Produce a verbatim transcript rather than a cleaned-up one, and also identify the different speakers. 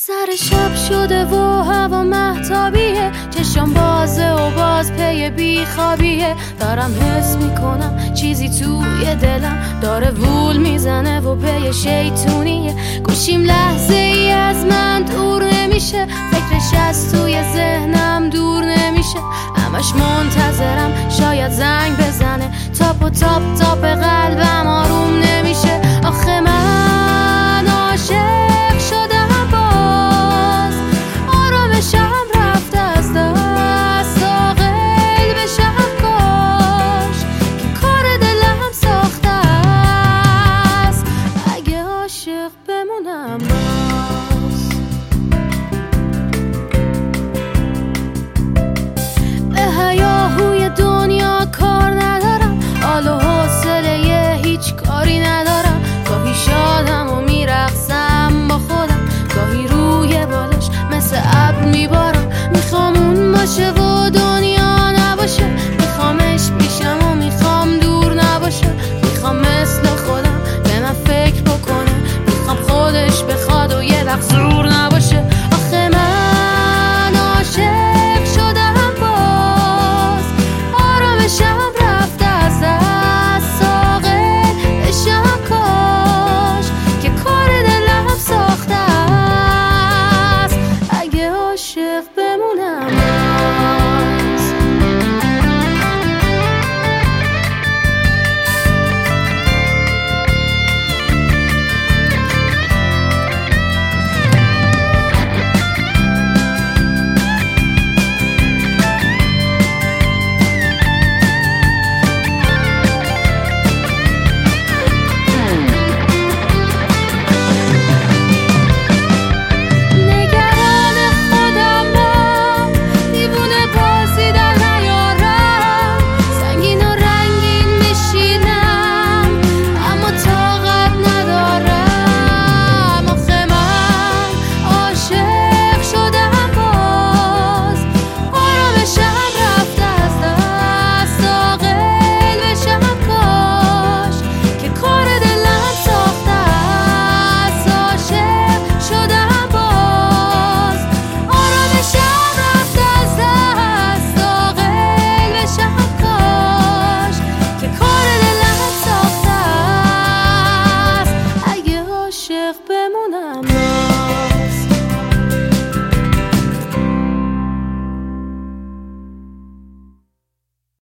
Speaker 1: سر شب شده و هوا مهتابیه، چشم بازه و باز پی بیخوابیه. دارم حس میکنم چیزی توی دلم داره وول میزنه و پی شیطونیه. گوشیم لحظه ای از من دور نمیشه، فکرش از توی ذهنم دور نمیشه. همش منتظرم شاید زنگ بزنه، تاپ و تاپ تاپ قلبم آروم نمیشه.